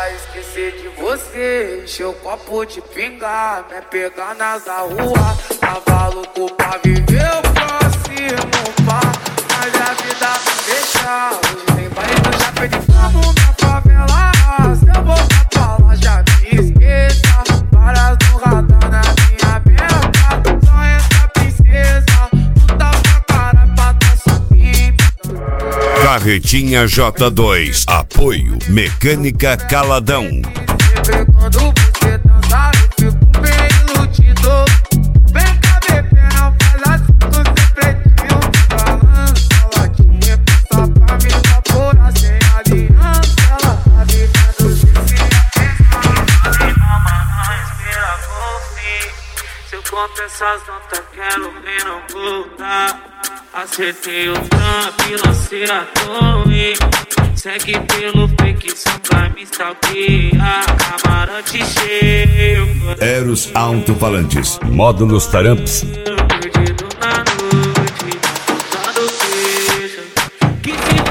pra esquecer de você, encher o copo de pinga, me pegar nas da rua. Tava louco pra viver o próximo pá, mas a vida me deixa. Hoje tem baile, já perdi fama na favela. Se eu voltar pra lá, já me esqueça. Várias no radar na minha meta, só essa princesa. Tu tá com a cara pra tá subindo. Carretinha J2, apoio Mecânica Caladão. Quando você dançar, eu fico bem iludido. Vem cá, bebê, não faz assim com esse pretinho. Balança, latinha, só pra me evaporar sem aliança. Ela tá vivendo de se atenção. Respira por fim. Se eu conto essas notas, quero ver não voltar. Acertei o trampo, lancei a torre. Segue pelo fake só pra me stalkear. Camarote cheio. Eros Alto-Falantes, módulos Taramps. Perdido na noite, faltando queixa. Que